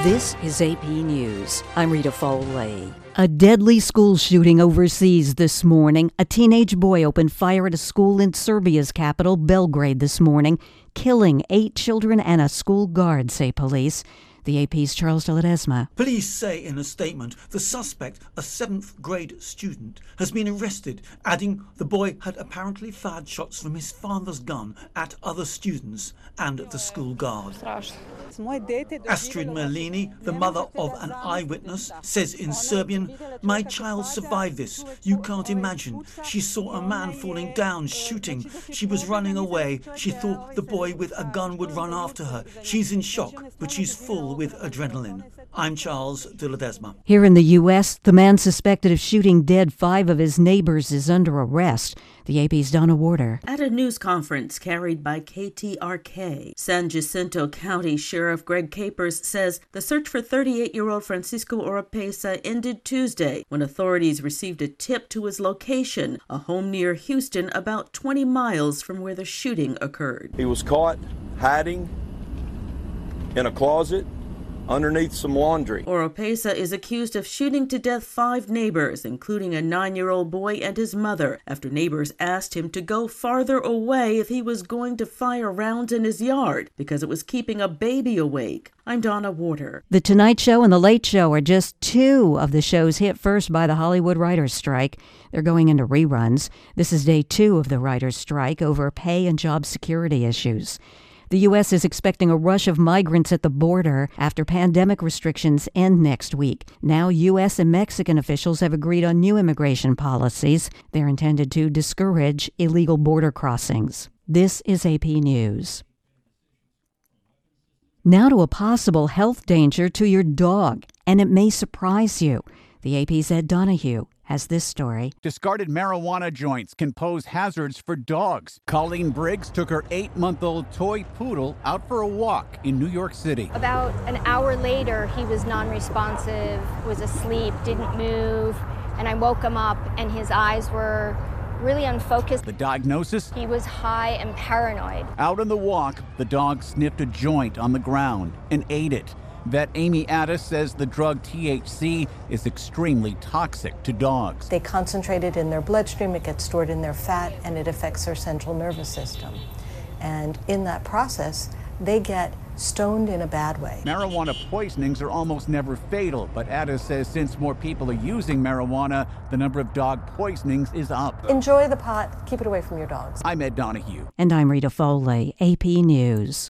This is AP News. I'm Rita Foley. A deadly school shooting overseas this morning. A teenage boy opened fire at a school in Serbia's capital, Belgrade, this morning, killing 8 children and a school guard, say police. The AP's Charles de Ledesma. Police say in a statement the suspect, a 7th grade student, has been arrested, adding the boy had apparently fired shots from his father's gun at other students and the school guard. Astrid Merlini, the mother of an eyewitness, says in Serbian, "My child survived this. You can't imagine. She saw a man falling down, shooting. She was running away. She thought the boy with a gun would run after her. She's in shock, but she's full with adrenaline." I'm Charles de Ledesma. Here in the U.S., the man suspected of shooting dead 5 of his neighbors is under arrest. The AP's Donna Warder. At a news conference carried by KTRK, San Jacinto County Sheriff Greg Capers says the search for 38-year-old Francisco Oropesa ended Tuesday when authorities received a tip to his location, a home near Houston about 20 miles from where the shooting occurred. He was caught hiding in a closet underneath some laundry. Oropesa is accused of shooting to death 5 neighbors, including a 9-year-old boy and his mother, after neighbors asked him to go farther away if he was going to fire rounds in his yard because it was keeping a baby awake. I'm Donna Warder. The Tonight Show and The Late Show are just 2 of the shows hit first by the Hollywood writers' strike. They're going into reruns. This is day 2 of the writers' strike over pay and job security issues. The U.S. is expecting a rush of migrants at the border after pandemic restrictions end next week. Now, U.S. and Mexican officials have agreed on new immigration policies. They're intended to discourage illegal border crossings. This is AP News. Now to a possible health danger to your dog, and it may surprise you. The AP's Ed Donahue has this story. Discarded marijuana joints can pose hazards for dogs. Colleen Briggs took her 8-month-old toy poodle out for a walk in New York City. About an hour later, he was non-responsive, was asleep, didn't move, and I woke him up and his eyes were really unfocused. The diagnosis? He was high and paranoid. Out on the walk, the dog sniffed a joint on the ground and ate it. Vet Amy Addis says the drug THC is extremely toxic to dogs. They concentrate it in their bloodstream, it gets stored in their fat, and it affects their central nervous system. And in that process, they get stoned in a bad way. Marijuana poisonings are almost never fatal, but Addis says since more people are using marijuana, the number of dog poisonings is up. Enjoy the pot, keep it away from your dogs. I'm Ed Donahue. And I'm Rita Foley, AP News.